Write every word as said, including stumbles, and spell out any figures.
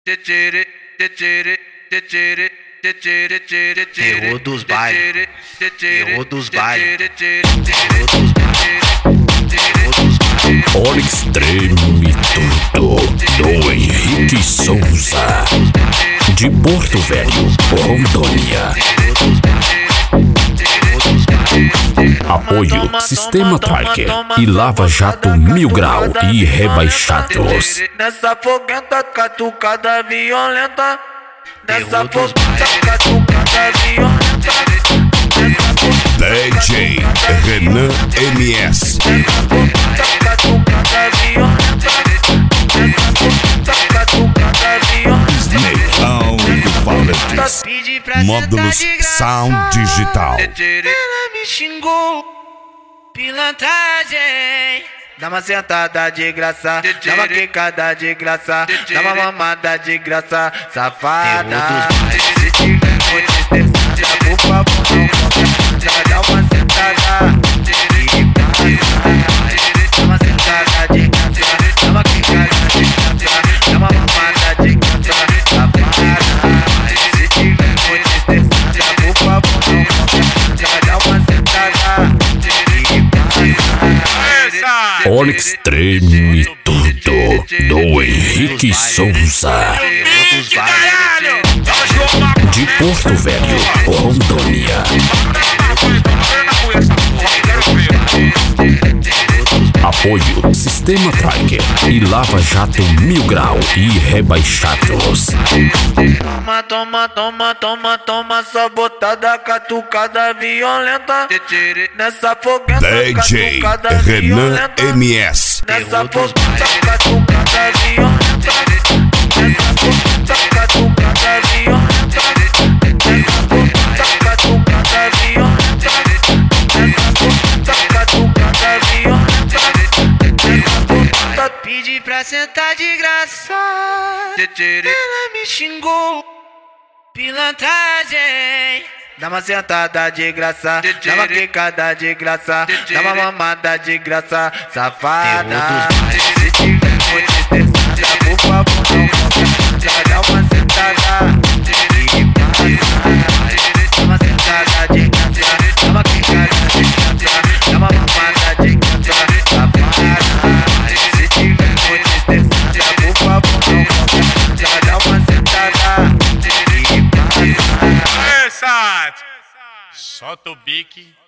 Terror dos bailes, terror dos bailes, Onyx treme tudo do Henrique Souza, de Porto Velho, Rondônia. Apoio Sistema Tracker e Lava Jato Mil Grau e Rebaixados. Nessa foguenta catucada violenta, nessa foguenta catucada violenta, D J Renan M S. nessa foguenta catucada violenta, nessa foguenta catucada violenta. Negão do Falantes. Módulos Sound Digital. Ela me xingou, pilantragem. Dá uma sentada de graça, dá uma quicada de graça, dá uma mamada de graça, safada. Se tiver muito estressada, por favor não conversa, dá uma sentada de graça, dá uma sentada de graça, dá uma quicada de graça, dá uma mamada de graça, safada. Se tiver muito estressada, por favor não conversa, dá uma sentada de graça. Onyx treme tudo do Henrique Souza, de Porto Velho, Rondônia. Apoio Sistema Tracker e Lava Jato Mil Grau e Rebaixados. Toma, toma, toma, toma, toma, só botada catucada violenta. Nessa foguenta D J catucada Renan violenta. M S. Nessa foguenta catucada violenta. Nessa foguenta catucada violenta. Nessa foguenta catucada violenta. Nessa foguenta catucada violenta. Nessa foguenta pedi pra sentar de graça. Ela me xingou, pilantragem. Dá uma sentada de graça, dá uma quicada de graça, dá uma mamada de graça, safada. Se tiver muito estressada, por favor não conversa, dá uma sentada de graça, dá uma sentada de graça, dá uma quicada de graça, dá uma mamada de graça, safada. Se tiver muito estressada, por favor não conversa, dá uma sentada de graça. Solta o bique.